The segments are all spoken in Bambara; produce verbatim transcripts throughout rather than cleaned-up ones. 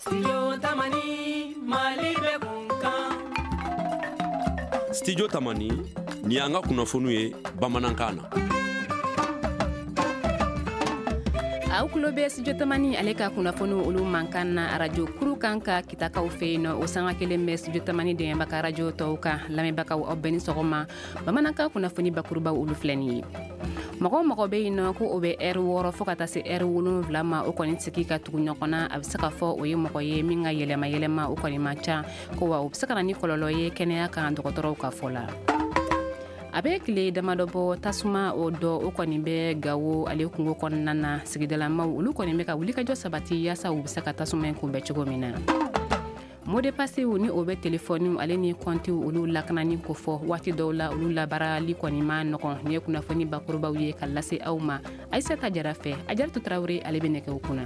Studio Tamani Malibe Kunkan. Studio Tamani ni anga kunafonu ye Bamanankana. Aw kulobe studio Tamani aleka kunafonu ulu mankana radio kuru kanka kitaka ufeino usanga keleme studio Tamani de mbaka radio toka lame baka obeni sogoma Bamananka kunafoni bakuruba ulu fleni. Mako mako be ino ko obe er woro fokata se er wulu vlama o koni tsiki ka tugunyokona absaka fo oye mako ye minga yelema yelema o koni macha ko wa obsaka ni kololo ye kenya ka ndokotoro ka fola. Avec les damadobo tasuma odo o koni be gawo ale kungo konnana sigidala ma ulu koni be ka wulika jo sabati ya sa ubsaka tasuma ko be chogomina. Mode passé ou ni obe téléphone ale ni konti ulu laknani ko fo wati dawla ulu la bara li koni ma noko ne kuna foni bakuruba wiye kallase awma aisata jarafe ajartu trawre ale beneke ukuna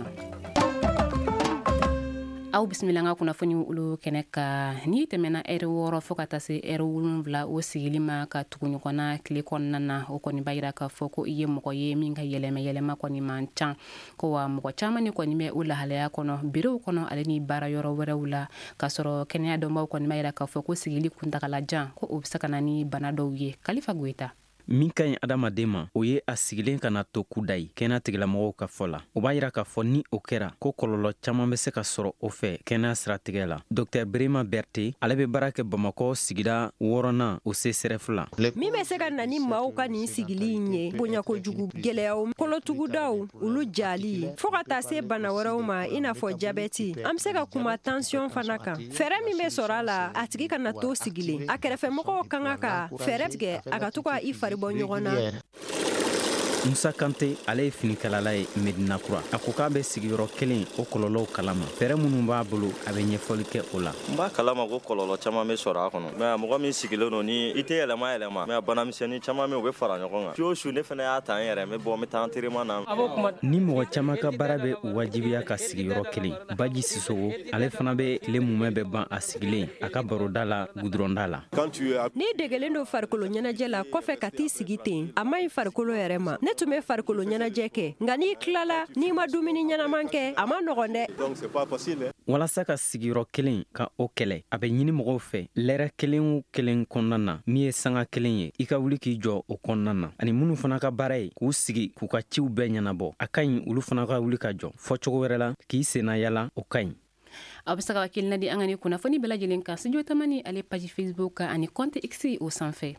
aw bismillah nga kuna foni ulu keneka ni temena ere woro fokata se ere wulumvla o sigilima ka tukunyu kona kle konnana o koni bayira ka foko iye moko ye minga yeleme yelema koni mancha ko wa moko chama ni koni me ula halaya kono biro kono ale ni bara yoro wera ula kasoro kenya do mako koni bayira ka foko sigili kuntakala jan ko obsakana ni banado ye Khalifa Goita. Min ka ɲi adamaden ma o ye a sigilen kana to kuda ye kɛnɛya tigilamɔgɔw ka fɔ la o b'a yira k'a fɔ ni o kɛra ko kɔlɔlɔ caman bɛ se ka sɔrɔ o fɛ kɛnɛya siratigɛ la Dr Birima Berté ale bɛ baara kɛ Bamakɔ sigida wɔɔrɔnan o C S R F la min bɛ se ka na ni maaw ka nin sigili ye bonya kojugu gɛlɛyaw kolotugudaw olu jali fo ka taa se bana wɛrɛw ma i n'a fɔ jabɛti an bɛ se ka kuma tension fana kan fɛɛrɛ min bɛ sɔrɔ a la a tigi kana to sigilen a kɛrɛfɛmɔgɔw kan ka fɛɛrɛ tigɛ a ka to ka i fari bɔ ɲɔgɔn na. Musa Kante ale ye finikalala ye Medina Kura a ko k'a bɛ sigiyɔrɔ kelen o kɔlɔlɔw kalama fɛɛrɛ minnu b'a bolo a bɛ ɲɛfɔli kɛ o la n b'a kalama ko kɔlɔlɔ caman bɛ sɔrɔ a kɔnɔ mɛ mɔgɔ min sigilen don ni i tɛ yɛlɛma yɛlɛma mɛ banamisɛnnin caman min u bɛ fara ɲɔgɔn kan su o su ne fana y'a ta n yɛrɛ n bɛ bɔ n bɛ taa entraînement na ni mɔgɔ caman ka baara bɛ wajibiya ka sigiyɔrɔ kelen Baji Sisogo ale fana bɛ tile mumɛ bɛ ban a sigilen a ka baroda la gudronda la ni degelen do farikolo ɲɛnajɛ la kɔfɛ ka t'i sigi ten a ma ɲi farikolo yɛrɛ ma ne tun bɛ farikolo ɲɛnajɛ kɛ nka n'i tilala n'i ma dumuni ɲɛnaman kɛ a ma nɔgɔn dɛ walasa ka sigiyɔrɔ kelen ka o kɛlɛ a bɛ ɲini mɔgɔw fɛ lɛrɛ kelen o kelen kɔnɔna na min ye sanga kelen ye i ka wuli k'i jɔ o kɔnɔna na ani minnu fana ka baara ye k'u sigi k'u ka ciw bɛɛ ɲɛnabɔ a ka ɲi olu fana ka wuli ka jɔ fɔ cogo wɛrɛ la k'i senna yala o ka ɲi aw bɛ se ka wakilina di an ka ni kunnafoni bɛɛ lajɛlen kan studio Tamani ale page Facebook ani compte X o sanfɛ.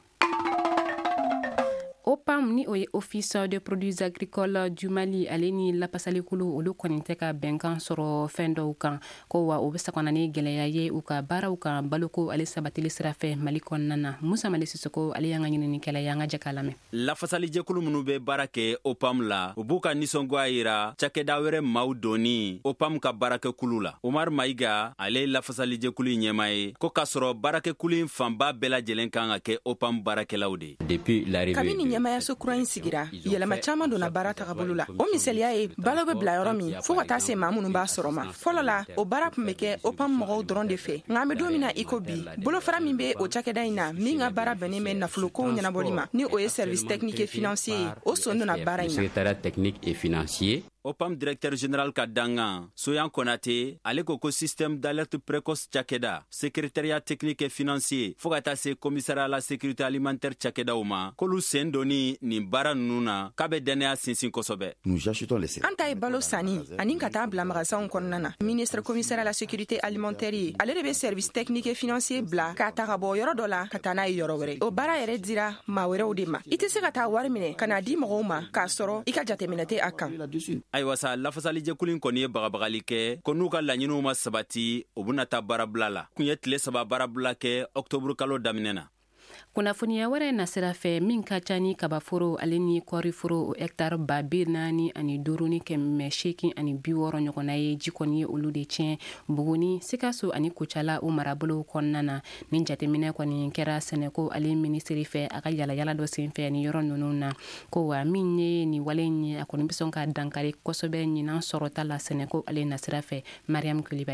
O P A M ni o ye Office de Produits Agricoles du Mali ale ni lapasalikulu olu kɔni tɛ ka bɛnkan sɔrɔ fɛn dɔw kan ko wa o bɛ se kana ni gɛlɛya ye u ka baaraw kan baloko ale sabatili sira fɛ Mali kɔnɔna na Musa Mali Sisoko ale y'an ka ɲininikɛla ye an ka jɛ k'a lamɛn. Lafasalijɛkulu minnu bɛ baara kɛ O P A M la u b'u ka nisɔngoya yira cakɛda wɛrɛ maaw donni O P A M ka baarakɛkulu la Omar Mayiga ale ye lafasalijɛkulu in ɲɛma ye ko k'a sɔrɔ baarakɛkulu in fanba bɛɛ lajɛlen kan ka kɛ O P A M baarakɛlaw de depuis l'arrivée ɲɛmayaso kura in sigira yɛlɛma caman donna baara tagabolo la o misaliya ye balo bɛ bila yɔrɔ min fo ka taa se maa minnu b'a sɔrɔ ma fɔlɔ la o baara tun bɛ kɛ O P A M mɔgɔw dɔrɔn de fɛ nka an bɛ don min na i ko bi bolofara min bɛ o cakɛda in na min ka baara bɛnnen bɛ nafolokow ɲɛnabɔli ma ni o ye service technique et financier ye o son donna baara in na secrétariat technique et financier O P A M directeur général ka dangan Soyan Konate ale ko ko système d'alerte précoce cakɛda secrétariat technique et financier fo ka taa se commissariat à la sécurité alimentaire cakɛdaw ma k'olu sen donni nin baara ninnu na k'a bɛ dɛnɛya sinsin kosɛbɛ an ta ye balo sanni ani ka taa bila magasanw kɔnɔna na ministre commissariat à la sécurité alimentaire ye ale de bɛ service technique et financier bila k'a ta ka bɔ yɔrɔ dɔ la ka taa n'a ye yɔrɔ wɛrɛ o baara yɛrɛ dira maa wɛrɛw de ma i tɛ se ka taa wari minɛ ka n'a di mɔgɔw ma k'a sɔrɔ i ka jateminɛ tɛ a kan ayiwa sa lafasalijɛkulu in kɔni ye bagabagali kɛ ko n'u ka laɲiniw ma sabati o bena taa baarabila la kun ye tile saba baarabila kɛ octobre kalo daminɛ na kunnafoniya wɛrɛ nasira fɛ min ka ca ni kabaforo ale ni kɔriforo o hectare ba bi naani ani duuru ni kɛmɛ seegin ani bi wɔɔrɔ ɲɔgɔnna ye ji kɔni ye olu de tiɲɛ Buguni Sikaso ani Kucala o marabolo kɔnɔna na ni jateminɛ kɔni kɛra Sɛnɛko ale minisiri fɛ a ka yalayala dɔ senfɛ ni yɔrɔ ninnu na ko wa min ye ni wale ye a kɔni bɛ sɔn ka dankari kosɛbɛ ɲinan sɔrɔta la Sɛnɛko ale nasira fɛ Mariam Kulibali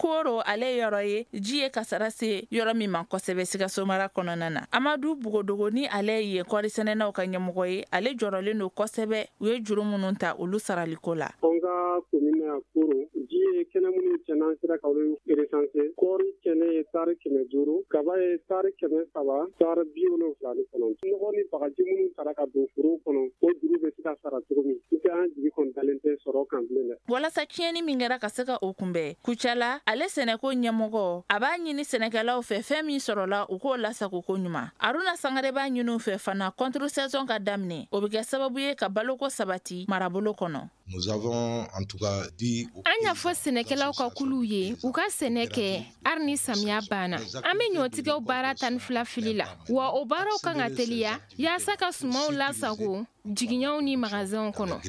Koro ale yɔrɔ ye ji ye kasara se yɔrɔ min ma kosɛbɛ Sikaso mara kɔnɔna na. Amadu Bugodogo ni ale ye kɔri sɛnɛnaw ka ɲɛmɔgɔ ye, ale jɔrɔlen don kosɛbɛ u ye juru minnu ta olu saraliko la. An ka commune ya Koro ji ye kɛnɛ minnu cɛnna sera ka olu recenser. Kɔri kɛnɛ ye tari kɛmɛ duuru, kaba ye tari kɛmɛ saba, tari bi wolonwula ni kɔnɔntɔn. Nɔgɔ ni bagaji minnu sara ka don foro kɔnɔ o juru bɛ se ka sara cogo min. I ka an jigi kɔni dalen tɛ sɔrɔ kan bilen dɛ. Walasa tiɲɛni min kɛra ka se ka o kunbɛn, Kucala ale sɛnɛko ɲɛmɔgɔ a b'a ɲini sɛnɛkɛlaw fɛ fɛn min sɔrɔla u k'o lasago ko ɲuman. Aruna Sangare b'a ɲini u fɛ fana contre saison ka daminɛ o bɛ kɛ sababu ye ka baloko sabati marabolo kɔnɔ. Nous avons en tout cas dit an y'a fɔ sɛnɛkɛlaw ka kulu ye u ka sɛnɛ kɛ hali ni samiya banna. An bɛ ɲɔtigɛw baara tan ni fila fili la wa o baaraw kan ka teliya yaasa ka sumaw lasago jiginyaw ni magasinw kɔnɔ.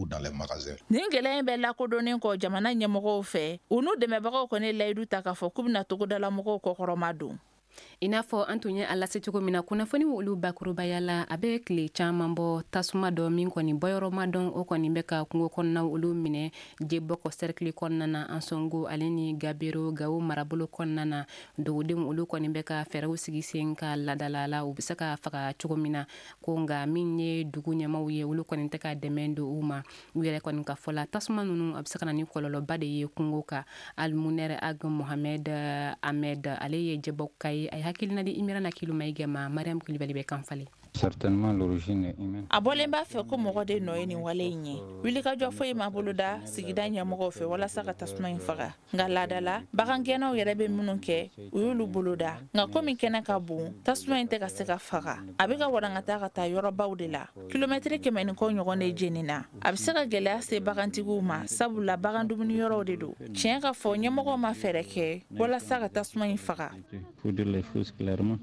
Nin gɛlɛya bɛ lakodɔnnen kɔ jamana ɲɛmɔgɔw fɛ u n'u dɛmɛbagaw kɔni layidu ta k'a fɔ k'u bɛna togodala mɔgɔw kɔkɔrɔma don. I n'a fɔ an tun ye a lase cogo min na kunnafoni olu bakurubaya la a bɛ tile caman bɔ tasuma dɔ min kɔni bɔyɔrɔma dɔn o kɔni bɛ ka kungo kɔnɔnaw olu minɛ jebɔkɔ cercle kɔnɔna na Ansongo ale ni Gabero Gawo marabolo kɔnɔna na dugudenw olu kɔni bɛ ka fɛɛrɛw sigi sen ka ladala la u bɛ se ka faga cogo min na ko nka min ye dugu ɲɛmaw ye olu kɔni tɛ ka dɛmɛ don u ma u yɛrɛ kɔni ka fɔ la tasuma ninnu a bɛ se ka na ni kɔlɔlɔba de ye kungo kan. Almunere Ag Mohamed Ahmed ale ye jebɔka ye a ye hakilina di Imira na kiluma igema Mariam Kulibali bɛ kan falen. Certainement l'origine est humaine. A bɔlen b'a fɛ ko mɔgɔ de nɔ ye nin wale in ye. Wulikajɔ foyi ma boloda sigida ɲɛmɔgɔw fɛ walasa ka tasuma in faga. Nka laadala bagangɛnnaw yɛrɛ bɛ minnu kɛ u y'olu boloda. Nka komi kɛnɛ ka bon tasuma in tɛ ka se ka faga. A bɛ ka warankata ka taa yɔrɔbaw de la. Kilomɛtiri kɛmɛ ni kɔ ɲɔgɔn de jeni na. A bɛ se ka gɛlɛya se bagantigiw ma sabula bagan dumuni yɔrɔw de don. Tiɲɛ ka fɔ ɲɛmɔgɔw ma fɛɛrɛ kɛ walasa ka tasuma in faga. Faut dire les choses clairement.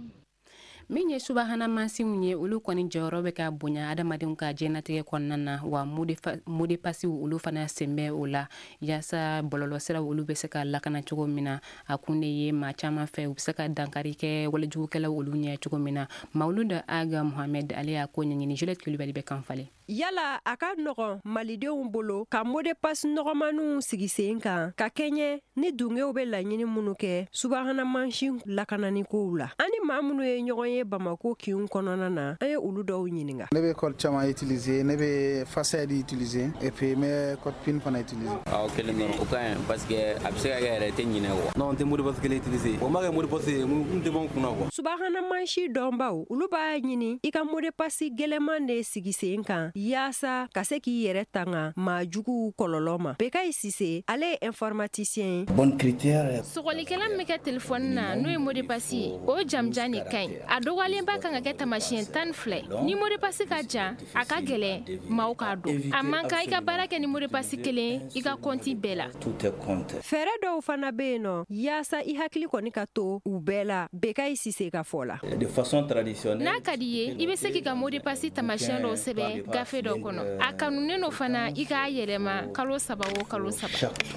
Min ye subahana mansinw ye olu kɔni jɔyɔrɔ bɛ ka bonya adamadenw ka jɛnatigɛ kɔnɔna na wa mode pasiw olu fana sen bɛ o la yaasa bɔlɔlɔsiraw olu bɛ se ka lakana cogo min na a kun de ye maa caman fɛ u bɛ se ka dankari kɛ walejugukɛlaw olu ɲɛ cogo min na. Mawuluda Aga Mohamed ale y'a ko ɲɛɲini Juliette Kulibali bɛ kan falen. Yala a ka nɔgɔn malidenw bolo ka mode pass nɔgɔmaniw sigi sen kan ka kɛɲɛ ni dungew bɛ laɲini minnu kɛ subahana mansin lakanani kow la. Ani maa minnu ye ɲɔgɔn ye Bamako kiun kɔnɔna na an ye olu dɔw ɲininka. Ne bɛ code caman utiliser, ne bɛ façade utiliser et puis me code pin fana utiliser. Ah ok le non, o ka ɲi parce que a bɛ se ka kɛ yɛrɛ tɛ ɲinɛ quoi. Non tɛ mode pass kelen utiliser. O ma kɛ mode pass ye mun tɛ bɔ kunna quoi. Subahana mansin dɔnbaw olu b'a ɲini i ka mode pass gɛlɛman de sigi sen kan yaasa ka se k'i yɛrɛ tanga maa juguw kɔlɔlɔ ma. Bekayi Sise ale ye informaticien ye. Bon critère. Sɔgɔlikɛla min bɛ kɛ telefɔni na n'o ye mode pass ye o jamjan de ka ɲi. A dɔgɔyalenba kan ka kɛ tamasiyɛn tan ni fila ni mode pass ka jan a ka gɛlɛn maaw k'a dɔn. A man kan i ka baara kɛ ni mode pass kelen i ka kɔnti bɛɛ la. Fɛɛrɛ dɔw fana bɛ yen nɔ yaasa i hakili kɔni ka to u bɛɛ la. Bekayi Sise ka fɔ la. De façon traditionnelle. N'a ka di ye i bɛ se k'i ka mode pass tamasiyɛn dɔw sɛbɛn gafe dɔ kɔnɔ. A kanunen no fana i k'a yɛlɛma kalo saba o kalo saba.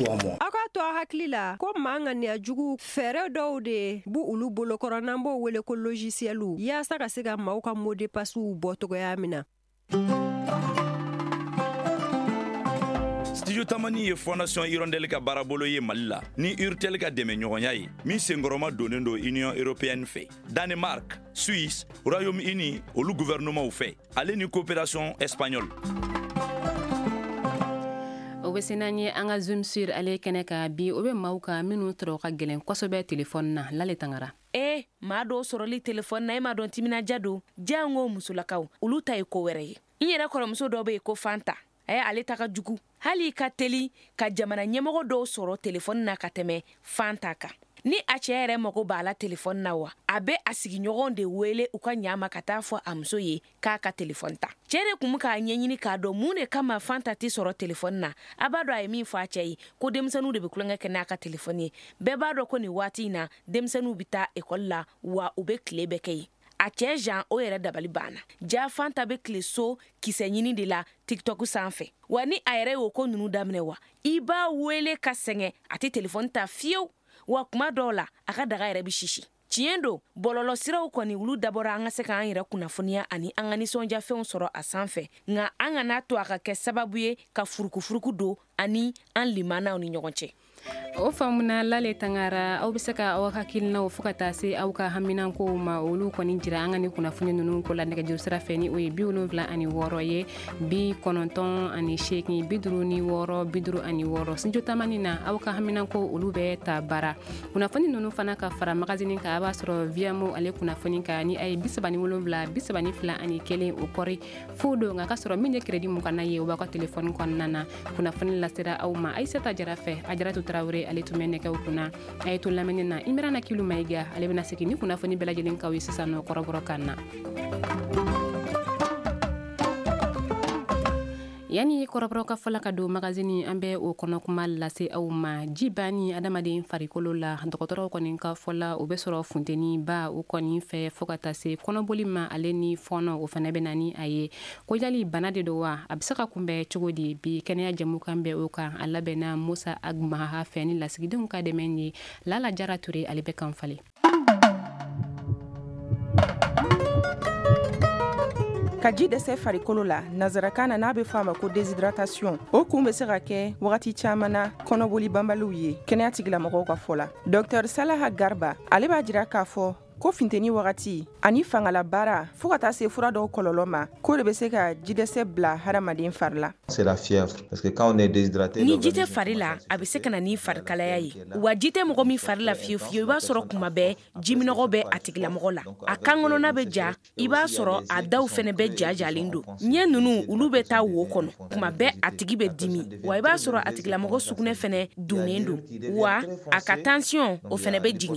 A ka to a hakili la ko maa ŋaniya jugu fɛɛrɛ dɔw de bu olu bolokɔrɔ n'an b'o wele ko logiciel yaasa ka se ka maaw ka mot de passe bɔ togoya min na. Studio Tamani ye Fondation Hirondelle ka baarabolo ye Mali la ni Urtel ka dɛmɛɲɔgɔnya ye min senkɔrɔma donnen do Union Européenne fɛ. Danemark, Suisse, Royaume-Uni olu gouvernement fɛ ale ni coopération espagnole. O bɛ senan ye an ka Zoom sur ale kɛnɛ ka bi o bɛ maaw ka minnu tɔrɔ ka gɛlɛn kosɛbɛ telefɔni na Lale Tangara. Eh, maa dɔw sɔrɔli telefɔni na e ma dɔn timinaja don jango musolakaw olu ta ye ko wɛrɛ ye. N yɛrɛ kɔrɔmuso dɔ bɛ yen ko Fanta a ye ale ta ka jugu hali ka teli ka jamana ɲɛmɔgɔ dɔw sɔrɔ telefɔni na ka tɛmɛ Fanta kan. Ni a cɛ yɛrɛ mago b'a la telefɔni na wa a bɛ a sigiɲɔgɔn de wele u ka ɲama ka taa fɔ a muso ye k'a ka telefɔni ta. Cɛ de kun k'a ɲɛɲini k'a dɔn mun de kama Fanta tɛ sɔrɔ telefɔni na a b'a dɔn a ye min fɔ a cɛ ye ko denmisɛnninw de bɛ kulonkɛ kɛ n'a ka telefɔni ye. Bɛɛ b'a dɔn ko nin waati in na denmisɛnninw bɛ taa ekɔli la wa u bɛ tile bɛɛ kɛ yen. A cɛ Jean o yɛrɛ dabali banna. Ja Fanta bɛ tile so kisɛ ɲini de la TikTok sanfɛ. Wa ni a yɛrɛ y'o ko ninnu daminɛ wa i b'a wele ka sɛgɛn a tɛ telefɔni ta fiyewu wa kuma dɔw la a ka daga yɛrɛ bɛ sisi. Tiɲɛ don bɔlɔlɔ siraw kɔni olu dabɔra an ka se k'an yɛrɛ kunnafoniya ani an ka nisɔndiyafɛnw sɔrɔ a sanfɛ nka an kana to a ka kɛ sababu ye ka furukufuruku don ani an limanaw ni ɲɔgɔn cɛ. o famuna lale tangara aw bisa ka aw hakilna o fukata se aw ka haminan ko ma olu koni jira an ni kunnafoni nunu ko la nege jurusira feni o ye bi wolonwula ani wɔɔrɔ ye bi kɔnɔntɔn ani seegin bi duuru ni wɔɔrɔ bi duuru ani wɔɔrɔ sinjo tamani na aw ka haminan ko olu bɛ ta bara kunnafoni nunu fana ka fara magazini ka a b'a sɔrɔ viamo ale kunnafoni ka ni a ye bi saba ni wolonwula bi saba ni fila ani kelen o kɔri fo do nka ka sɔrɔ min ye kredi mun kana ye o b'a ka telefɔni kɔnɔna na kunnafoni lasera aw ma aisata jara fɛ a jaratu tarawure ale tun bɛ nɛgɛw kunna a ye to lamɛnni na Imrana Kilu Maiga ale bɛna segin ni kunnafoni bɛɛ lajɛlen kaw ye sisan nɔ kɔrɔbɔrɔ kan na. Yani kɔrɔbɔrɔ ka fɔla ka don magazini an bɛ o kɔnɔ kuma lase aw ma ji banni adamaden farikolo la dɔgɔtɔrɔw kɔni ka fɔla o bɛ sɔrɔ funteni ba o kɔni fɛ fo ka taa se kɔnɔboli ma ale ni fɔnɔ o fana bɛ na ni a ye ko yali bana de don wa a bɛ se ka kunbɛn cogo di bi kɛnɛya jɛmukan bɛ o kan a labɛnna Musa Agmaha fɛ ni lasigidenw ka dɛmɛ ye Lala Jara Ture ale bɛ kan fale. Ka ji dɛsɛ farikolo la nazarakan na n'a bɛ fɔ a ma ko déshydratation o kun bɛ se ka kɛ wagati caman na kɔnɔboli banbaliw ye kɛnɛya tigilamɔgɔw ka fɔ la Docteur Salaha Garba ale b'a jira k'a fɔ ko finteni wagati ani fangala baara fo ka taa se fura dɔw kɔlɔlɔ ma ko de bɛ se ka jidɛsɛ bila hadamaden fari la. C'est la fièvre parce que quand on est déshydraté ni ji tɛ fari la a bɛ se ka na ni farikalaya ye wa ji tɛ mɔgɔ min fari la fiyewu fiyewu i b'a sɔrɔ kuma bɛɛ jiminɔgɔ bɛ a tigilamɔgɔ la a kan kɔnɔna bɛ ja i b'a sɔrɔ a daw fɛnɛ bɛ jajalen don ɲɛ ninnu olu bɛ taa wo kɔnɔ kuma bɛɛ a tigi bɛ dimi wa i b'a sɔrɔ a tigilamɔgɔ sugunɛ fɛnɛ dunnen don wa a ka tension o fɛnɛ bɛ jigin.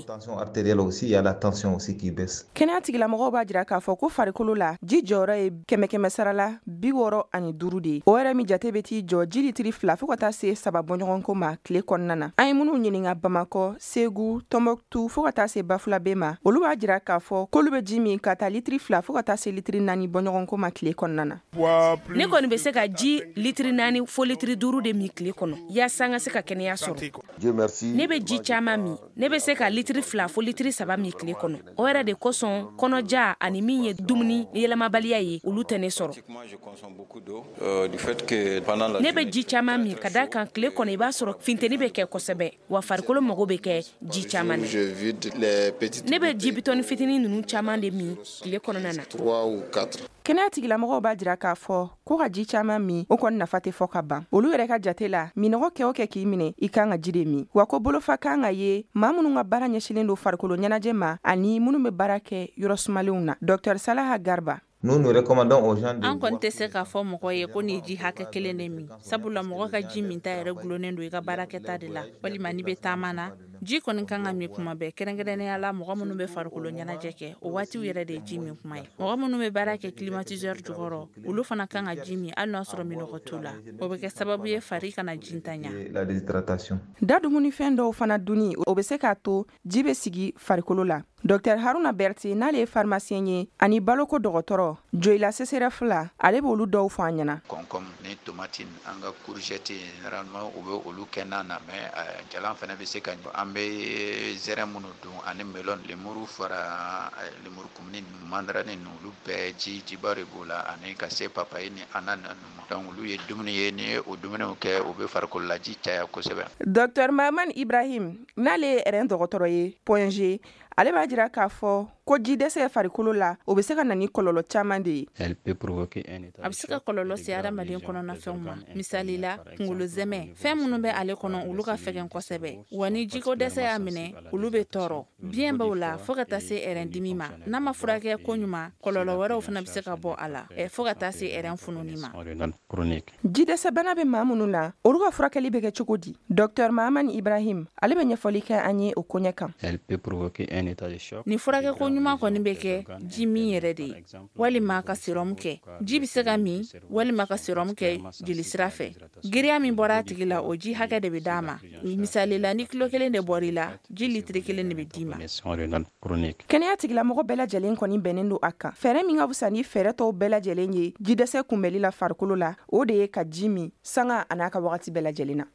Kɛnɛya tigilamɔgɔw b'a jira k'a fɔ ko farikolo la ji jɔyɔrɔ ye kɛmɛ kɛmɛ sara la bi wɔɔrɔ ani duuru de ye o yɛrɛ min jate bɛ t'i jɔ ji litiri fila fo ka taa se saba bɔɲɔgɔnko ma tile kɔnɔna na an ye minnu ɲininka Bamakɔ Segu Tɔnbɔkutu fo ka taa se Bafulabe ma olu b'a jira k'a fɔ k'olu bɛ ji min ka taa litiri fila fo ka taa se litiri naani bɔɲɔgɔnko ma tile kɔnɔna na. Ne kɔni bɛ se ka ji litiri naani fo litiri duuru de min tile kɔnɔ yaasa n ka se ka kɛnɛya sɔrɔ ne bɛ ji caman min ne bɛ se ka litiri fila fo litiri saba min tile kɔnɔ o yɛrɛ de kosɔn kɔnɔja ani min ye dumuni yɛlɛmabaliya ye olu tɛ ne sɔrɔ ne bɛ ji caman min ka da kan tile kɔnɔ i b'a sɔrɔ finteni bɛ kɛ kosɛbɛ wa farikolo mago bɛ kɛ ji caman na ne bɛ ji bitɔni fitinin ninnu caman de min tile kɔnɔna na. Kɛnɛya tigilamɔgɔw b'a jira k'a fɔ ko ka ji caman min o kɔni nafa tɛ fɔ ka ban olu yɛrɛ ka jate la minɔgɔ kɛ o kɛ k'i minɛ i kan ka ji de min wa ko bolofa kan ka ye maa minnu ka baara ɲɛsilen don farikolo ɲɛnajɛ ma ani minnu bɛ baara kɛ yɔrɔ sumalenw na. Docteur Salaha Garba Nous nous recommandons aux gens de an kɔni tɛ se k'a fɔ mɔgɔ ye ko ni ji hakɛ kelen de min sabula mɔgɔ ka ji min ta yɛrɛ gulonnen don i ka baarakɛta de la walima ni bɛ taama na ji kɔni kan ka min kuma bɛɛ kɛrɛnkɛrɛnnenya la mɔgɔ minnu bɛ farikolo ɲɛnajɛ kɛ o waatiw yɛrɛ de ye ji min kuma ye mɔgɔ minnu bɛ baara kɛ climatiseur jukɔrɔ olu fana kan ka ji min hali n'a sɔrɔ minɔgɔ t'u la o bɛ kɛ sababu ye fari kana ji ntanya. La déshydratation da dumunifɛn dɔw fana dunni o bɛ se k'a to ji bɛ sigi farikolo la. Docteur Haruna Berti n'ale ye pharmacien ye ani baloko dɔgɔtɔrɔ Joyila Sesere la ale b'olu dɔw fɔ an ɲɛna. Concombre ni tomate an ka courgette généralement u bɛ olu kɛ na na mais jalan fana bɛ se ka an bɛ zɛrɛn minnu dun ani melon lemuru fara lemuru kumuni mandarani olu bɛɛ ji jiba de b'o la ani ka se papaye ni ananas donc olu ye dumuni ye ni o dumuniw kɛ o bɛ farikolo la ji caya kosɛbɛ. Docteur Maman Ibrahim n'ale ye rɛn dɔgɔtɔrɔ ye point G ale b'a jira k'a fɔ ko ji dɛsɛ farikolo la o bɛ se ka na ni kɔlɔlɔ caman de ye. a bɛ se ka kɔlɔlɔ se adamaden kɔnɔna fɛnw ma misali la kunkolo zɛmɛ fɛn minnu bɛ ale kɔnɔ olu ka fɛgɛn kosɛbɛ wa ni jiko dɛsɛ y'a minɛ olu bɛ tɔɔrɔ biyɛn b'o la fo ka taa se rɛn dimi ma n'a ma furakɛ ko ɲuman kɔlɔlɔ wɛrɛw fana bɛ se ka bɔ a la fo ka taa se rɛn fununi ma. ji dɛsɛ bana bɛ maa minnu na olu ka furakɛli bɛ kɛ cogo di. Docteur Maman Ibrahim ale bɛ ɲɛfɔli kɛ an ye o koɲɛ kan. ni furakɛ ko ɲuman kɔni bɛ kɛ ji min yɛrɛ de ye walima ka sérum kɛ ji bɛ se ka min walima ka sérum kɛ jelisira fɛ giriya min bɔra a tigi la o ji hakɛ de bɛ d'a ma misali la ni kilo kelen de bɔr'i la ji litiri kelen de bɛ d'i ma. Kɛnɛya tigilamɔgɔ bɛɛ lajɛlen kɔni bɛnnen don a kan fɛɛrɛ min ka fisa ni fɛɛrɛ tɔw bɛɛ lajɛlen ye ji dɛsɛ kunbɛli la farikolo la o de ye ka ji min sanga a n'a ka wagati bɛɛ lajɛlen na.